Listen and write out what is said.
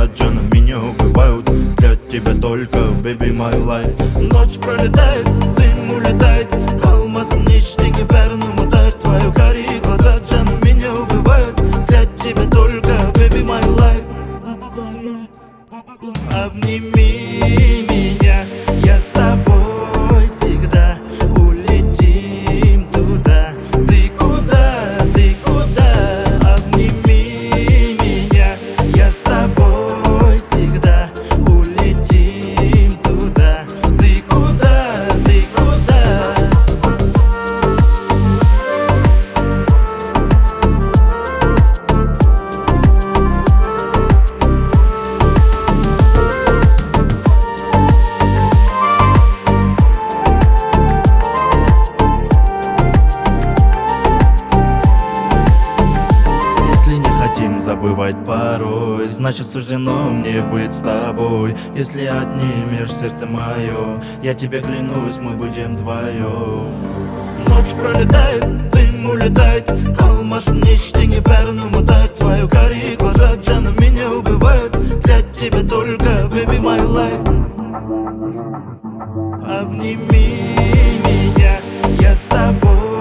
глаза, Джаном, меня убивают. Для тебя только, baby, my life. Ночь пролетает, дым улетает, алмаз ничтине бәрін ұмытайық. Твои карие глаза, Джаном, меня убивают. Для тебя только, baby, my life. Обними меня, я с тобой всегда. Улетим туда, ты куда, ты куда? Обними меня, я с тобой всегда. Улетим туда, ты куда, ты куда? Забывать порой, значит суждено мне быть с тобой. Если отнимешь сердце мое, я тебе клянусь, мы будем вдвоем. Ночь пролетает, дым улетает, алмаз ничтине бәрін ұмытайық. Твои карие глаза, Джаном, меня убивают. Для тебя только, baby, my life. Обними меня, я с тобой